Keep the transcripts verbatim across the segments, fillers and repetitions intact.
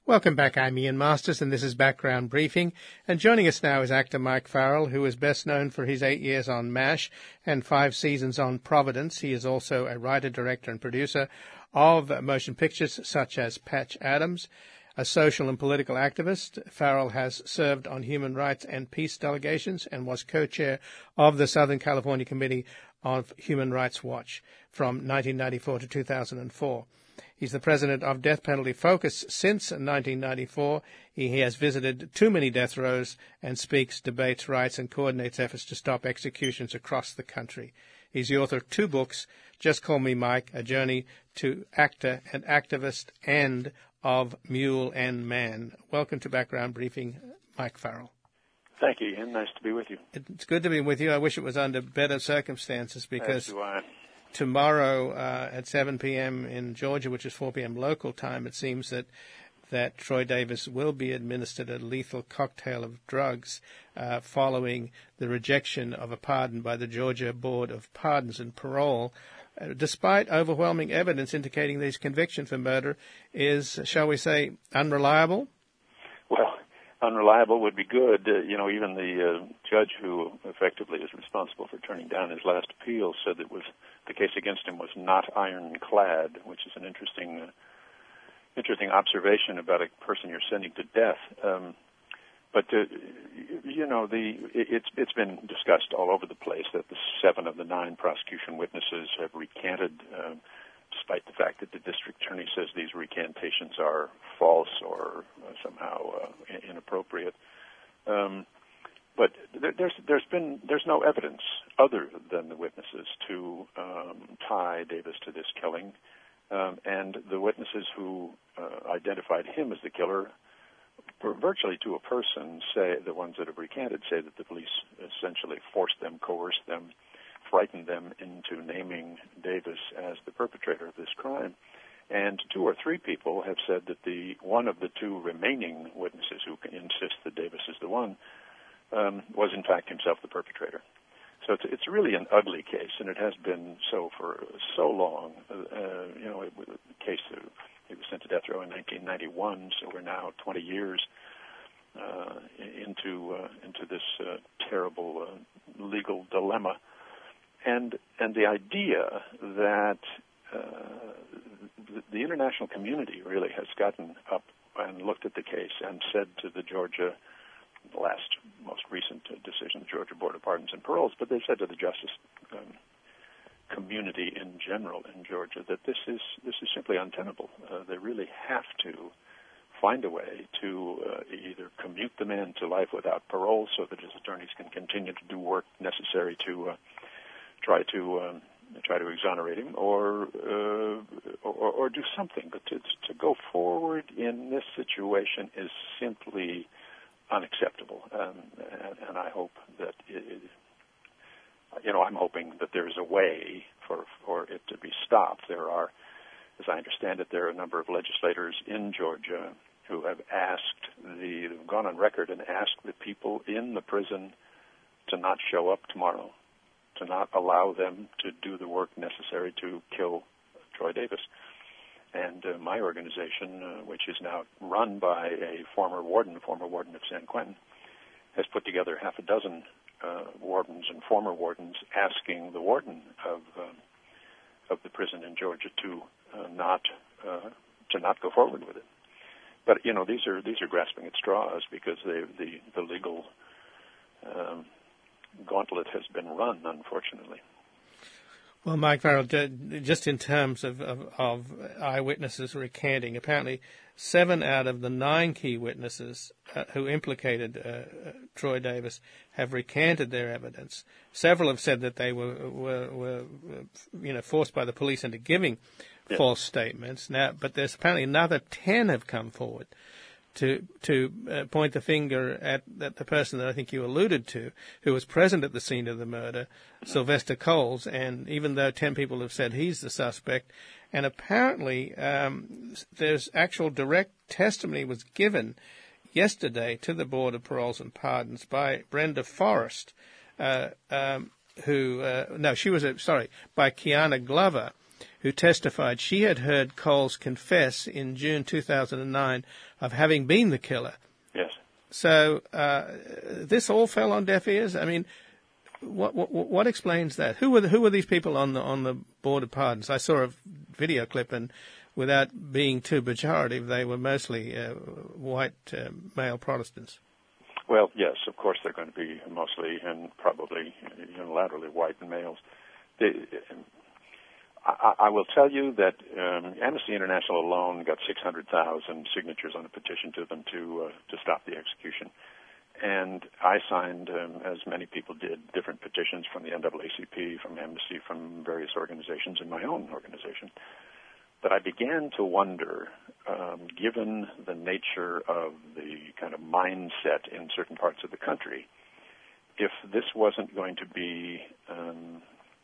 Welcome back. I'm Ian Masters, and this is Background Briefing. And joining us now is actor Mike Farrell, who is best known for his eight years on MASH and five seasons on Providence. He is also a writer, director, and producer of motion pictures such as Patch Adams. A social and political activist, Farrell has served on human rights and peace delegations and was co-chair of the Southern California Committee on Human Rights Watch from nineteen ninety-four to two thousand four. He's the president of Death Penalty Focus since nineteen ninety-four. He has visited too many death rows and speaks, debates, writes, and coordinates efforts to stop executions across the country. He's the author of two books, Just Call Me Mike, A Journey to Actor and Activist, and of Mule and Man. Welcome to Background Briefing, Mike Farrell. Thank you, Ian. Nice to be with you. It's good to be with you. I wish it was under better circumstances because As do I. tomorrow uh, at seven p.m. in Georgia, which is four p.m. local time, it seems that that Troy Davis will be administered a lethal cocktail of drugs uh, following the rejection of a pardon by the Georgia Board of Pardons and Parole, uh, despite overwhelming evidence indicating that his conviction for murder is, shall we say, unreliable? Well, unreliable would be good. Uh, you know, even the uh, judge who effectively is responsible for turning down his last appeal said that was the case against him was not ironclad, which is an interesting uh, interesting observation about a person you're sending to death. Um, but, uh, you know, the it's it's been discussed all over the place that the seven of the nine prosecution witnesses have recanted, uh, despite the fact that the district attorney says these recantations are false or uh, somehow uh, inappropriate. Um, but there, there's there's been there's no evidence other than the witnesses to um, tie Davis to this killing, um, and the witnesses who uh, identified him as the killer, virtually to a person, say the ones that have recanted say that the police essentially forced them, coerced them, frightened them into naming Davis as the perpetrator of this crime. And two or three people have said that the one of the two remaining witnesses who insist that Davis is the one um, was in fact himself the perpetrator. So it's, it's really an ugly case, and it has been so for so long. Uh, you know, it, the case uh, he was sent to death row in nineteen ninety-one, so we're now twenty years uh, into uh, into this uh, terrible uh, legal dilemma. And and the idea that uh, the, the international community really has gotten up and looked at the case and said to the Georgia, the last most recent decision, the Georgia Board of Pardons and Paroles, but they said to the justice um, community in general in Georgia that this is this is simply untenable. Uh, they really have to find a way to uh, either commute the man to life without parole so that his attorneys can continue to do work necessary to uh, try to um, try to exonerate him, or, uh, or or do something. But to to go forward in this situation is simply unacceptable, um, and, and I hope that it, you know I'm hoping that there is a way for for it to be stopped. There are, as I understand it, there are a number of legislators in Georgia who have asked the who've gone on record and asked the people in the prison to not show up tomorrow, to not allow them to do the work necessary to kill Troy Davis. And uh, my organization, uh, which is now run by a former warden, former warden of San Quentin, has put together half a dozen uh, wardens and former wardens asking the warden of uh, of the prison in Georgia to uh, not uh, to not go forward with it. But you know, these are these are grasping at straws because they, the the legal um, gauntlet has been run, unfortunately. Well, Mike Farrell, just in terms of, of, of eyewitnesses recanting, apparently seven out of the nine key witnesses uh, who implicated uh, uh, Troy Davis have recanted their evidence. Several have said that they were, were, were you know, forced by the police into giving yeah. false statements. Now, but there's apparently another ten have come forward to to uh, point the finger at, at the person that I think you alluded to, who was present at the scene of the murder, Sylvester Coles, and even though ten people have said he's the suspect, and apparently um, there's actual direct testimony was given yesterday to the Board of Paroles and Pardons by Brenda Forrest, uh, um, who, uh, no, she was, a, sorry, by Kiana Glover, who testified she had heard Coles confess in June two thousand nine of having been the killer. Yes. So uh, this all fell on deaf ears. I mean, what what, what explains that? Who were the, who were these people on the on the board of pardons? I saw a video clip, and without being too pejorative, they were mostly uh, white uh, male Protestants. Well, yes, of course they're going to be mostly and probably unilaterally white males. They, I, I will tell you that um, Amnesty International alone got six hundred thousand signatures on a petition to them to uh, to stop the execution. And I signed, um, as many people did, different petitions from the N double A C P, from Amnesty, from various organizations, and my own organization. But I began to wonder, um, given the nature of the kind of mindset in certain parts of the country, if this wasn't going to be um,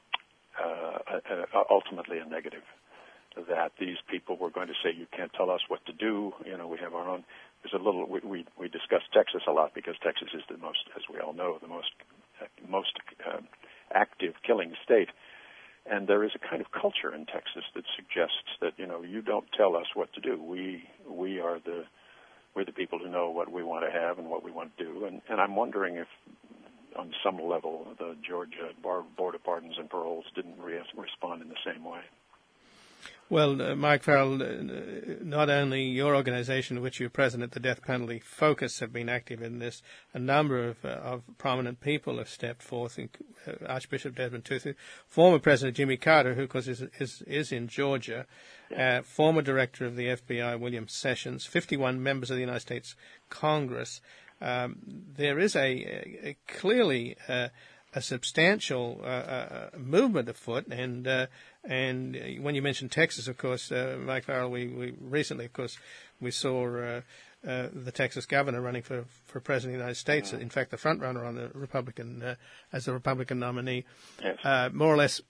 uh, uh, ultimately a negative, that these people were going to say, you can't tell us what to do, you know, we have our own. There's a little, we, we, we discuss Texas a lot because Texas is the most, as we all know, the most, uh, most uh, active killing state. And there is a kind of culture in Texas that suggests that, you know, you don't tell us what to do. We we are the we're the people who know what we want to have and what we want to do. And, and I'm wondering if, on some level, the Georgia Bar- Board of Pardons and Paroles didn't re- respond in the same way. Well, uh, Mike Farrell, uh, not only your organization, which you're president, the Death Penalty Focus, have been active in this. A number of, uh, of prominent people have stepped forth, in, uh, Archbishop Desmond Tutu, former President Jimmy Carter, who, of course, is is, is in Georgia, uh, former Director of the F B I, William Sessions, fifty-one members of the United States Congress. Um, there is a, a, a clearly uh, a substantial uh, uh, movement afoot, and uh, and when you mentioned Texas, of course, uh, Mike Farrell, we, we recently, of course, we saw uh, uh, the Texas governor running for, for president of the United States. Mm-hmm. In fact, the front runner on the Republican uh, as the Republican nominee, yes. uh, more or less.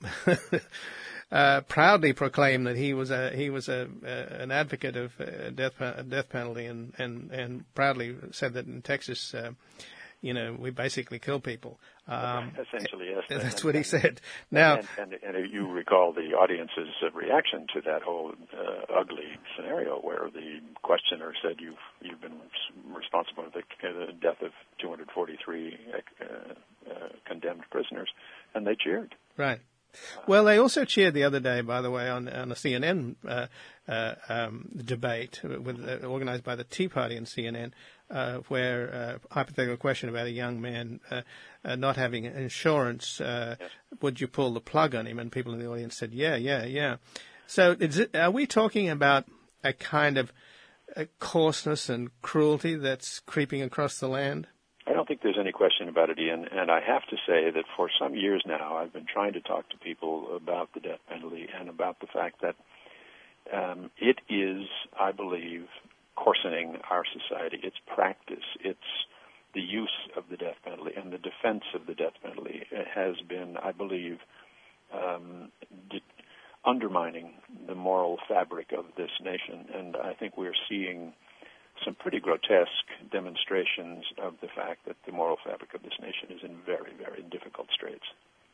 Uh, proudly proclaimed that he was a he was a, a an advocate of uh, death death penalty, and, and, and proudly said that in Texas, uh, you know, we basically kill people. Um, Essentially, yes. That's and, what he and, said. Now, and, and, and you recall the audience's reaction to that whole uh, ugly scenario, where the questioner said, "You've you've been responsible for the, the death of two hundred forty-three uh, uh, condemned prisoners," and they cheered. Right. Well, they also cheered the other day, by the way, on, on a C N N uh, uh, um, debate with, uh, organized by the Tea Party and C N N, uh, where uh, a hypothetical question about a young man uh, uh, not having insurance, uh, yes. would you pull the plug on him? And people in the audience said, yeah, yeah, yeah. So is it, are we talking about a kind of a coarseness and cruelty that's creeping across the land? I don't think there's any question about it, Ian, and I have to say that for some years now I've been trying to talk to people about the death penalty and about the fact that um, it is, I believe, coarsening our society. Its practice, its the use of the death penalty and the defense of the death penalty has been, I believe, um, de- undermining the moral fabric of this nation, and I think we're seeing some pretty grotesque demonstrations of the fact that the moral fabric of this nation is in very, very difficult straits.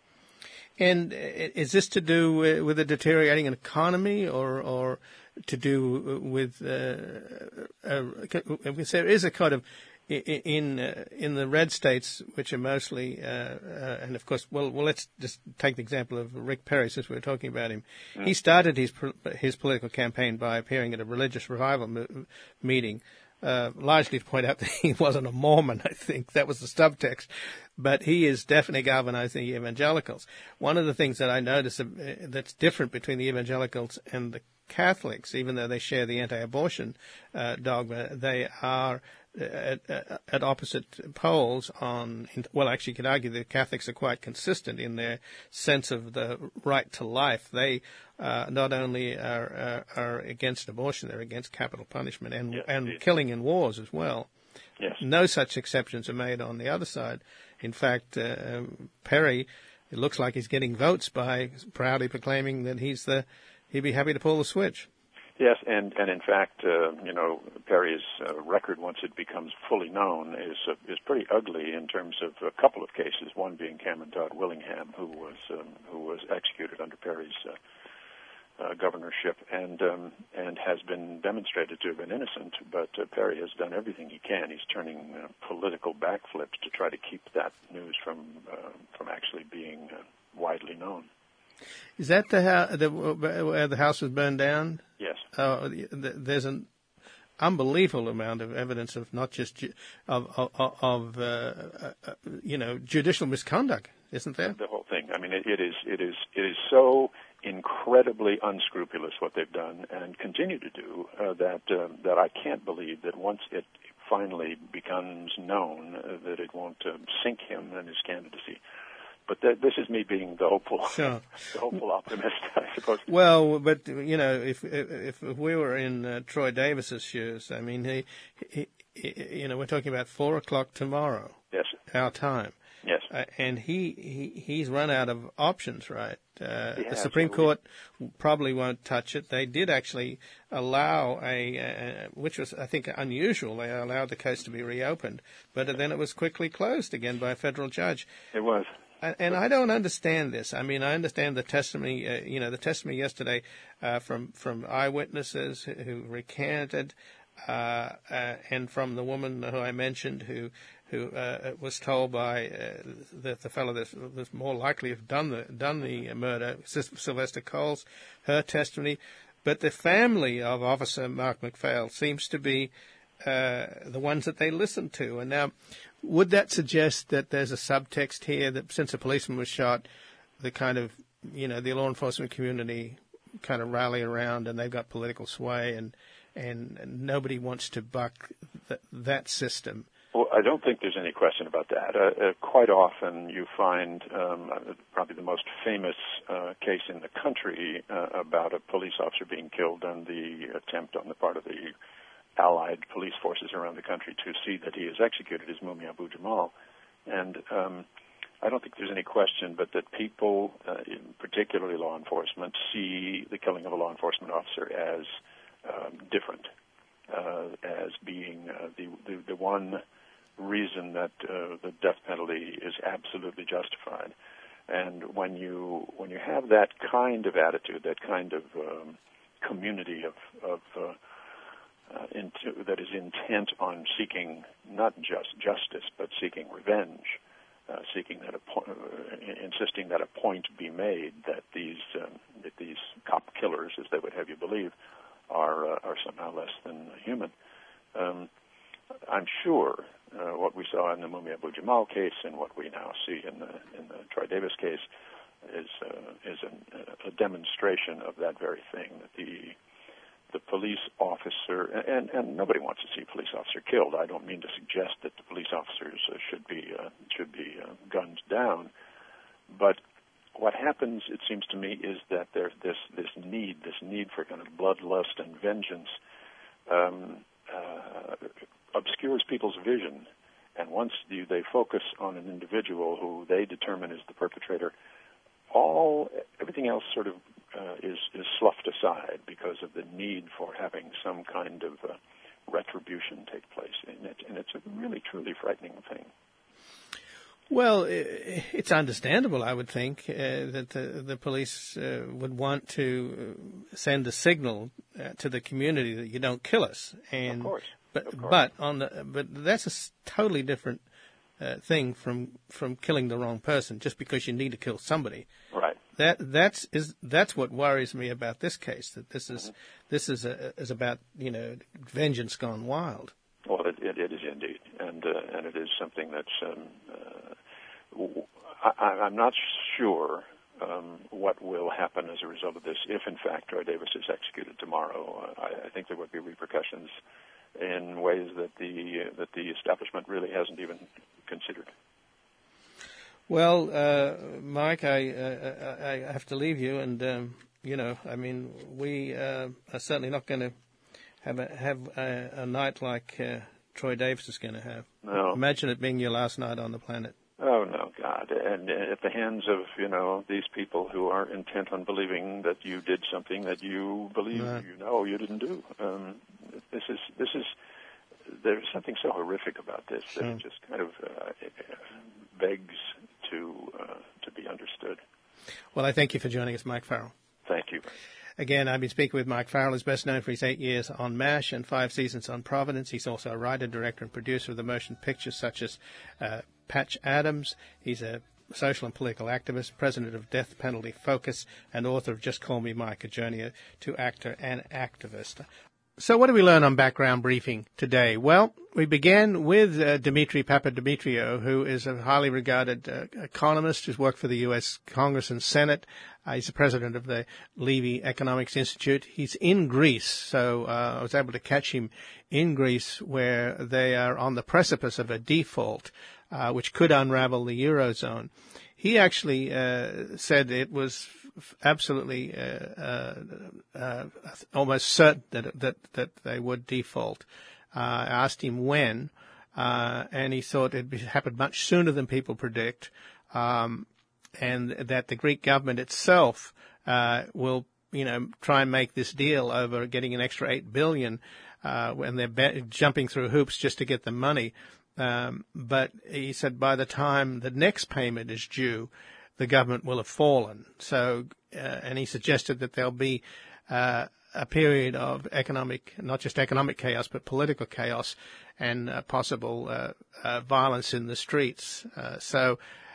And is this to do with a deteriorating economy, or, or to do with, uh, uh, there is a kind of, in uh, in the red states, which are mostly, uh, uh, and of course, well, well, let's just take the example of Rick Perry, since we were talking about him. Mm. He started his his political campaign by appearing at a religious revival mo- meeting, uh, largely to point out that he wasn't a Mormon. I think that was the subtext, but he is definitely galvanizing the evangelicals. One of the things that I notice uh, that's different between the evangelicals and the Catholics, even though they share the anti-abortion uh, dogma, they are At, at opposite poles on, well, actually you could argue the Catholics are quite consistent in their sense of the right to life. They uh, not only are, are, are against abortion, they're against capital punishment and, yes, and yes. killing in wars as well. Yes. No such exceptions are made on the other side. In fact, uh, Perry, it looks like he's getting votes by proudly proclaiming that he's the, he'd be happy to pull the switch. Yes, and, and in fact, uh, you know, Perry's uh, record, once it becomes fully known, is uh, is pretty ugly in terms of a couple of cases. One being Cameron Todd Willingham, who was um, who was executed under Perry's uh, uh, governorship, and um, and has been demonstrated to have been innocent. But uh, Perry has done everything he can. He's turning uh, political backflips to try to keep that news from uh, from actually being uh, widely known. Is that the house the, where the house was burned down? Yes. Uh, there's an unbelievable amount of evidence of not just ju- of of, of uh, uh, you know judicial misconduct, isn't there? The whole thing. I mean, it, it is it is it is so incredibly unscrupulous what they've done and continue to do uh, that uh, that I can't believe that once it finally becomes known uh, that it won't uh, sink him and his candidacy. But th- this is me being the hopeful, sure. the hopeful optimist, I suppose. Well, but you know, if if, if we were in uh, Troy Davis's shoes, I mean, he, he, he, you know, we're talking about four o'clock tomorrow. Yes. Our time. Yes. Uh, and he, he he's run out of options, right? Uh, He the has, Supreme so we- Court probably won't touch it. They did actually allow a, uh, which was I think unusual. They allowed the case to be reopened, but then it was quickly closed again by a federal judge. It was. And I don't understand this. I mean, I understand the testimony, uh, you know, the testimony yesterday uh, from, from eyewitnesses who recanted, uh, uh, and from the woman who I mentioned who who uh, was told by uh, the, the fellow that was more likely to have done the, done the murder, Sylvester Coles, her testimony. But the family of Officer Mark McPhail seems to be uh, the ones that they listen to. And now, would that suggest that there's a subtext here that since a policeman was shot, the kind of, you know, the law enforcement community kind of rally around and they've got political sway and and, and nobody wants to buck th- that system? Well, I don't think there's any question about that. Uh, uh, quite often you find um, uh, probably the most famous uh, case in the country uh, about a police officer being killed and the attempt on the part of the Allied police forces around the country to see that he is executed is Mumia Abu-Jamal. And um, I don't think there's any question but that people, uh, particularly law enforcement, see the killing of a law enforcement officer as um, different, uh, as being uh, the, the, the one reason that uh, the death penalty is absolutely justified. And when you when you have that kind of attitude, that kind of um, community of, of uh, Uh, into, that is intent on seeking not just justice, but seeking revenge, uh, seeking that a po- uh, insisting that a point be made that these um, that these cop killers, as they would have you believe, are uh, are somehow less than human. Um, I'm sure uh, what we saw in the Mumia Abu-Jamal case and what we now see in the in the Troy Davis case is uh, is an, a demonstration of that very thing, that the the police officer, and, and nobody wants to see a police officer killed. I don't mean to suggest that the police officers uh, should be uh, should be uh, gunned down, but what happens, it seems to me, is that there's this this need, this need for kind of bloodlust and vengeance, um, uh, obscures people's vision, and once you, they focus on an individual who they determine is the perpetrator, all everything else sort of uh, is is sloughed aside because of the need for having some kind of uh, retribution take place, and, it, and it's a really truly frightening thing. Well, it's understandable, I would think, uh, that the, the police uh, would want to send a signal uh, to the community that you don't kill us. And of course, but of course. but on the but that's a totally different uh, thing from from killing the wrong person just because you need to kill somebody. Right. That that's is that's what worries me about this case. That this is mm-hmm. this is a, is about you know vengeance gone wild. Well, it, it, it is indeed, and uh, and it is something that's. Um, uh, I, I'm not sure um, what will happen as a result of this. If in fact Troy Davis is executed tomorrow, uh, I, I think there would be repercussions in ways that the uh, that the establishment really hasn't even considered. Well, uh, Mike, I, uh, I have to leave you, and um, you know, I mean, we uh, are certainly not going to have a have a, a night like uh, Troy Davis is going to have. No. Imagine it being your last night on the planet. Oh no, God! And at the hands of you know these people who are intent on believing that you did something that you believe no. you know you didn't do. Um, this is this is there's something so horrific about this that sure. it just kind of uh, begs to uh, to be understood. Well, I thank you for joining us, Mike Farrell. Thank you. Again, I've been speaking with Mike Farrell, who's best known for his eight years on MASH and five seasons on Providence. He's also a writer, director, and producer of the motion pictures such as uh, Patch Adams. He's a social and political activist, president of Death Penalty Focus, and author of Just Call Me Mike, a journey to actor and activist. So what do we learn on Background Briefing today? Well, we began with uh, Dimitri Papadimitriou, who is a highly regarded uh, economist who's worked for the U S Congress and Senate. Uh, he's the president of the Levy Economics Institute. He's in Greece, so uh, I was able to catch him in Greece, where they are on the precipice of a default, uh, which could unravel the Eurozone. He actually uh, said it was absolutely uh, uh, uh, almost certain that, that that they would default. Uh, I asked him when, uh, and he thought it would happen much sooner than people predict, um, and that the Greek government itself uh, will, you know, try and make this deal over getting an extra eight billion dollars uh, when they're be- jumping through hoops just to get the money. Um, but he said by the time the next payment is due, the government will have fallen. So, uh, and he suggested that there'll be uh, a period of economic, not just economic chaos, but political chaos and uh, possible uh, uh, violence in the streets. Uh, so,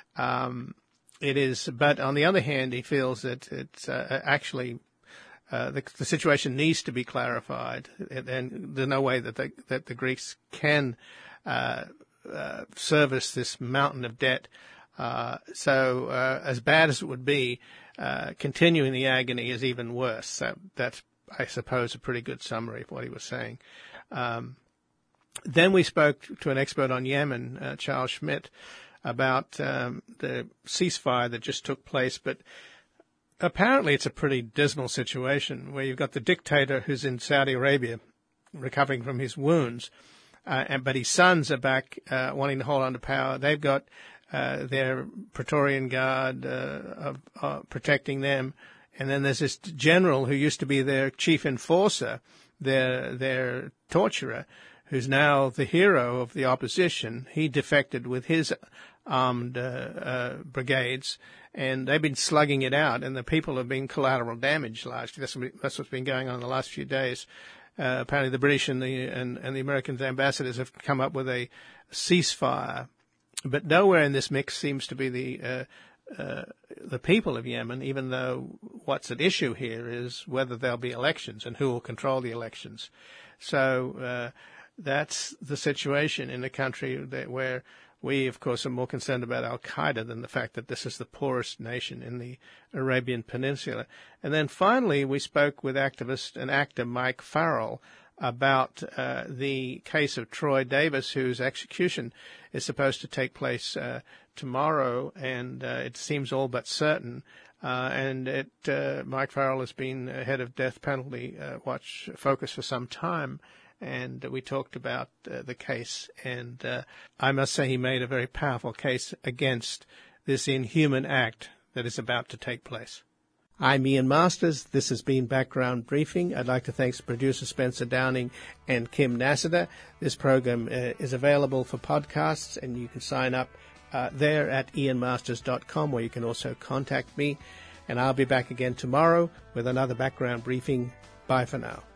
um, it is. But on the other hand, he feels that it's uh, actually uh, the, the situation needs to be clarified, and, and there's no way that they, that the Greeks can uh, uh, service this mountain of debt. Uh, so, uh, as bad as it would be, uh, continuing the agony is even worse. So that's, I suppose, a pretty good summary of what he was saying. Um, then we spoke to an expert on Yemen, uh, Charles Schmidt, about um, the ceasefire that just took place. But apparently it's a pretty dismal situation where you've got the dictator who's in Saudi Arabia recovering from his wounds, uh, and but his sons are back uh, wanting to hold on to power. They've got Uh, their Praetorian Guard uh, of, uh, protecting them, and then there's this general who used to be their chief enforcer, their their torturer, who's now the hero of the opposition. He defected with his armed uh, uh, brigades, and they've been slugging it out, and the people have been collateral damage largely. That's, that's what's been going on in the last few days. Uh, apparently the British and the and, and the American ambassadors have come up with a ceasefire. But nowhere in this mix seems to be the uh, uh, the people of Yemen, even though what's at issue here is whether there'll be elections and who will control the elections. So uh, that's the situation in a country that, where we, of course, are more concerned about al-Qaeda than the fact that this is the poorest nation in the Arabian Peninsula. And then finally, we spoke with activist and actor Mike Farrell about uh, the case of Troy Davis, whose execution is supposed to take place uh, tomorrow, and uh, it seems all but certain. Uh, and it, uh, Mike Farrell has been head of Death Penalty uh, Watch Focus for some time, and we talked about uh, the case. And uh, I must say he made a very powerful case against this inhuman act that is about to take place. I'm Ian Masters. This has been Background Briefing. I'd like to thank producer Spencer Downing and Kim Nassiter. This program uh, is available for podcasts, and you can sign up uh, there at ian masters dot com, where you can also contact me. And I'll be back again tomorrow with another Background Briefing. Bye for now.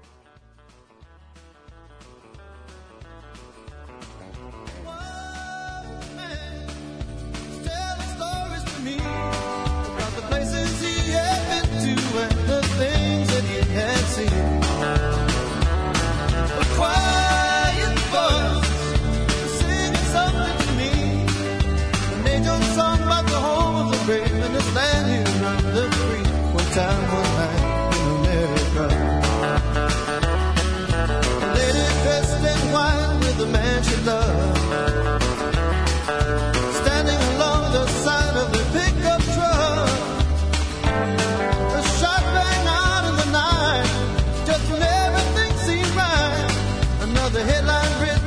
Land here on the free, one time, one night in America. A lady dressed in white with a man she loved, standing along the side of the pickup truck. A shot rang out in the night, just when everything seemed right. Another headline read,